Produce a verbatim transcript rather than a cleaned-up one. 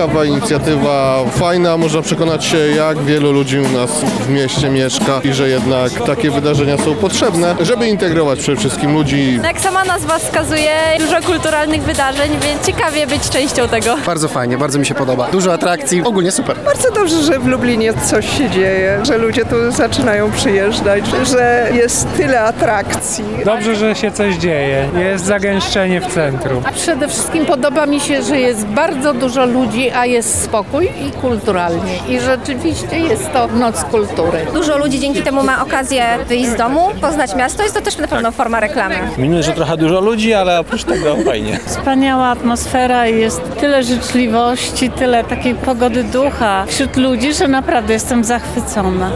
ciekawa inicjatywa, fajna, można przekonać się, jak wielu ludzi u nas w mieście mieszka i że jednak takie wydarzenia są potrzebne, żeby integrować przede wszystkim ludzi. Jak sama nazwa wskazuje, dużo kulturalnych wydarzeń, więc ciekawie być częścią tego. Bardzo fajnie, bardzo mi się podoba. Dużo atrakcji, ogólnie super. Bardzo dobrze, że w Lublinie coś się dzieje, że ludzie tu zaczynają przyjeżdżać, że jest tyle atrakcji. Dobrze, że się coś dzieje. Jest zagęszczenie w centrum. A przede wszystkim podoba mi się, że jest bardzo dużo ludzi, a jest spokój i kulturalnie. I rzeczywiście jest to noc kultury. Dużo ludzi dzięki temu ma okazję wyjść z domu, poznać miasto. Jest to też na pewno forma reklamy. Minuje, że trochę dużo ludzi, ale oprócz tego fajnie. Wspaniała atmosfera i jest tyle życzliwości, tyle takiej pogody ducha wśród ludzi, że naprawdę jestem zachwycona.